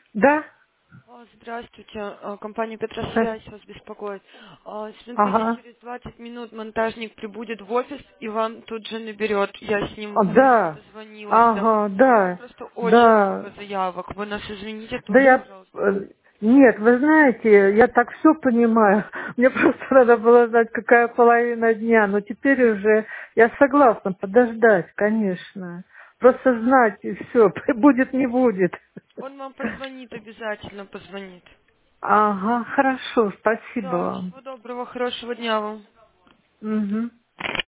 Да? Здравствуйте, компания Да. Петросвязь вас беспокоит. Смотрите, Ага. через 20 минут монтажник прибудет в офис и вам тут же наберет. Я с ним Да. созвонилась. Ага, У нас да. просто очень Да. много заявок. Вы нас извините Да тоже, я... пожалуйста. Нет, вы знаете, я так все понимаю. Мне просто надо было знать, какая половина дня. Но теперь уже я согласна подождать, конечно. Просто знать и все. Будет, не будет. Он вам позвонит, обязательно позвонит. Ага, хорошо, спасибо Да, вам. всего доброго, хорошего дня вам. Мгм.